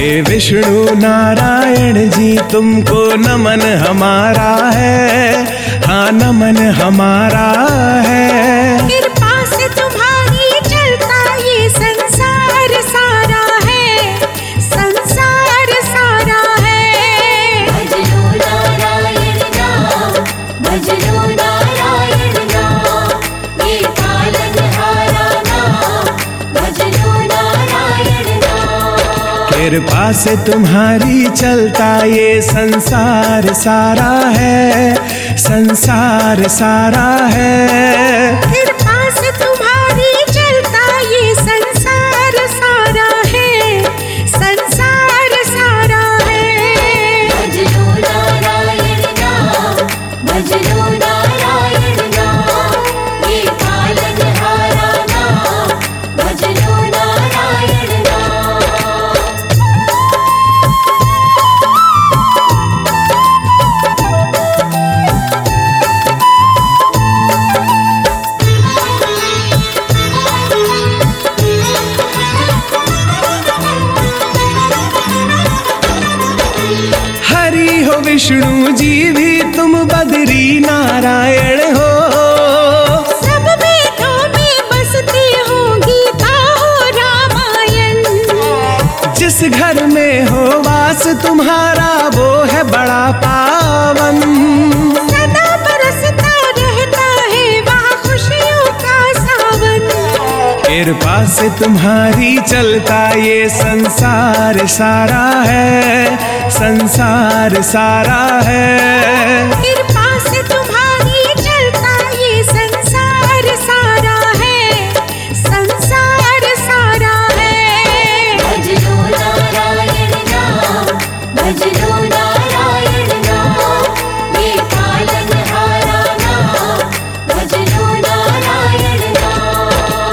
हे विष्णु नारायण जी तुमको नमन हमारा है, हाँ नमन हमारा है। कृपा से तुम्हारी चलता ये संसार सारा है, संसार सारा है। भज लो नारायण नाम, भज लो नारायण नाम, ये पालनहारा नाम, भज लो नारायण नाम। कृपा से तुम्हारी चलता ये संसार सारा है, संसार सारा है। कृपा से तुम्हारी चलता ये संसार सारा है, संसार सारा है। भज लो नारायण नाम, भज लो नारायण नाम, ये पालनहारा नाम, भज लो नारायण नाम। हरि हो विष्णु जी भी तुम बद्री नारायण हो। सब वेदों में बसती हो गीता हो रामायण। जिस घर में हो वास तुम्हारा वो है बड़ा पावन। सदा बरसता रहता है वहाँ खुशियों का सावन। कृपा से तुम्हारी चलता ये संसार सारा है, संसार सारा है। कृपा से तुम्हारी चलता ये संसार सारा है, संसार सारा है। भज लो नारायण नाम, भज लो नारायण नाम, ये पालनहारा नाम, भज लो नारायण नाम।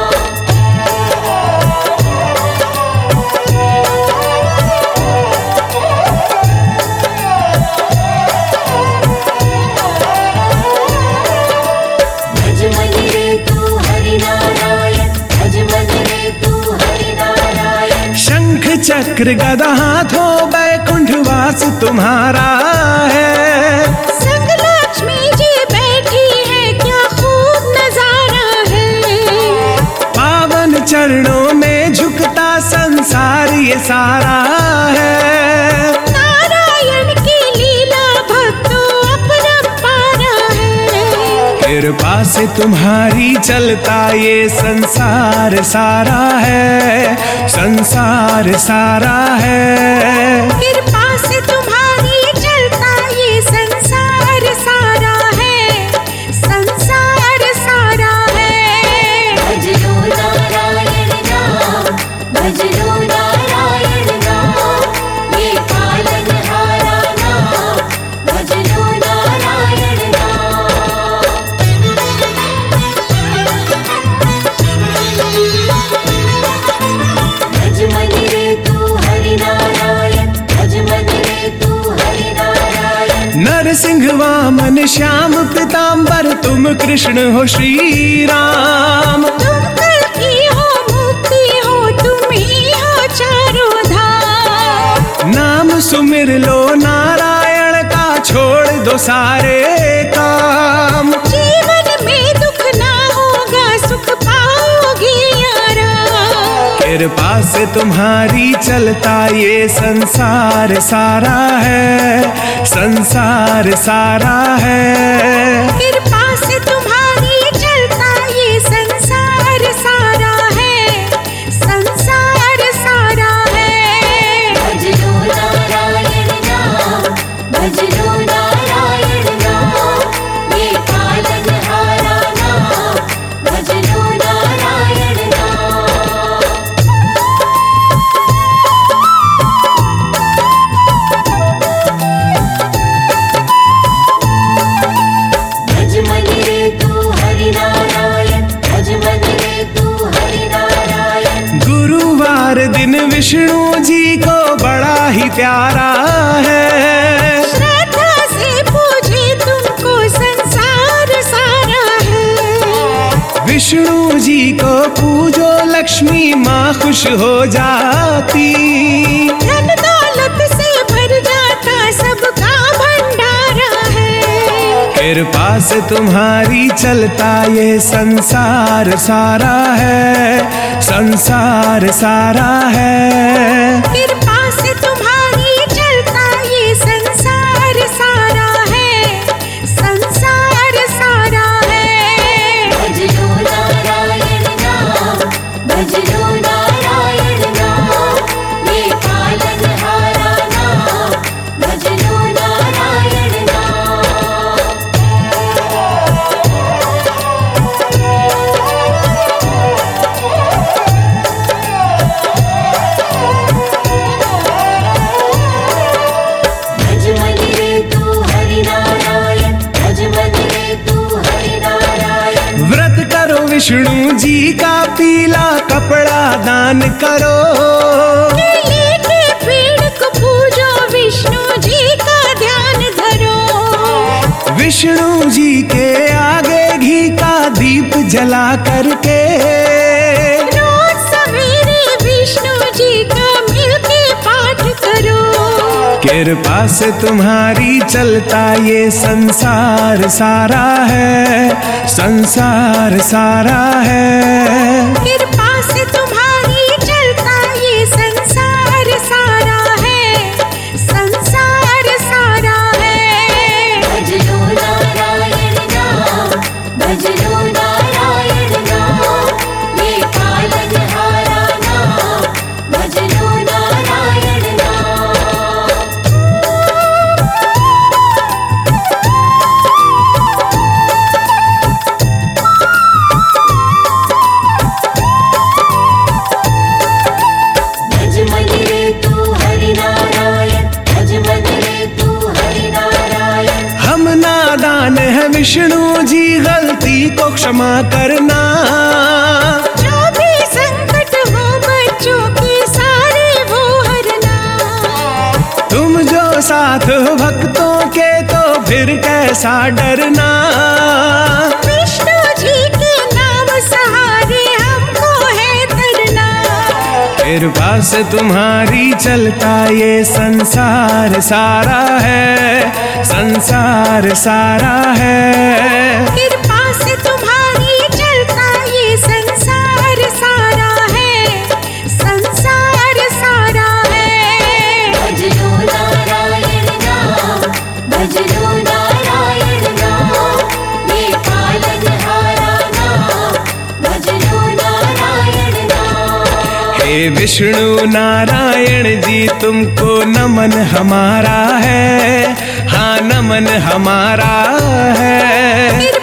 भज मन रे तू हरि नारायण, भज मन रे तू हरि नारायण। शंख चक्र गदा हाथों बैकुंठ वास तुम्हारा है। संग लक्ष्मी जी बैठी है क्या खूब नजारा है। पावन चरणों में झुकता संसार ये सारा है। नारायण की लीला भक्तों अपरंपारा है। कृपा से तुम्हारी चलता ये संसार सारा है, संसार सारा है। कृपा से तुम्हारी चलता ये संसार सारा है, संसार सारा है। भज लो नारायण नाम, भज लो नारायण नाम, ये पालनहारा नाम, भज लो नारायण नाम। भज मन रे तू हरि नारायण, भज मन रे तू हरि नारायण। नरसिंह वामन श्याम पीताम्बर तुम कृष्ण हो श्री राम। तुम कल्कि हो मुक्ति हो तुम ही हो चारों धाम। नाम सुमिर लो नारायण का छोड़ दो सारे काम। जीवन में दुख ना होगा सुख पाओगे आराम। कृपा से तुम्हारी चलता ये संसार सारा है, संसार सारा है। कृपा से तुम्हारी चलता ये संसार सारा है, संसार सारा है। भज लो नारायण नाम, भज लो नारायण नाम, ये पालनहारा नाम, भज लो नारायण नाम। भज मन रे तू हरि नारायण, भज मन रे तू हरि नारायण। गुरुवार दिन विष्णु जी को बड़ा ही प्यारा है। श्रद्धा से पूजे तुमको संसार सारा है। विष्णु जी को पूजो लक्ष्मी माँ खुश हो जाती। धन कृपा से तुम्हारी चलता ये संसार सारा है, संसार सारा है। कृपा से तुम्हारी चलता ये संसार सारा है, संसार सारा है। भज लो नारायण नाम, भज लो नारायण नाम, ये पालनहारा नाम, भज लो नारायण नाम। भज मन रे तू हरि नारायण, भज मन रे तू हरि नारायण। व्रत करो विष्णु जी का, पीला कपड़ा दान करो। केले के पेड़ को पूजो, विष्णु जी का ध्यान धरो। विष्णु जी के आगे घी का दीप जला करके, रोज सवेरे विष्णु जी का मिलके पाठ करो। कृपा से तुम्हारी चलता ये संसार सारा है, संसार सारा है। कृपा से तुम्हारी चलता ये संसार सारा है, संसार सारा है। भज लो नारायण नाम, भज लो नारायण नाम, ये पालनहारा नाम, भज लो नारायण नाम। भज मन रे तू हरि नारायण, भज मन रे तू हरि नारायण। हम नादान है विष्णु जी, गलती को क्षमा करना। जो भी संकट हो बच्चों के सारे वो हरना। तुम जो साथ हो भक्तों के, तो फिर कैसा डरना। विष्णु जी के नाम सहारे हमको है तरना। कृपा से तुम्हारी चलता ये संसार सारा है, संसार सारा है। कृपा से तुम्हारी चलता ये संसार सारा है, संसार सारा है। भज लो नारायण नाम, भज लो नारायण नाम, ये पालनहारा नाम, भज लो नारायण नाम। हे विष्णु नारायण जी, तुमको नमन हमारा है, हाँ नमन हमारा है।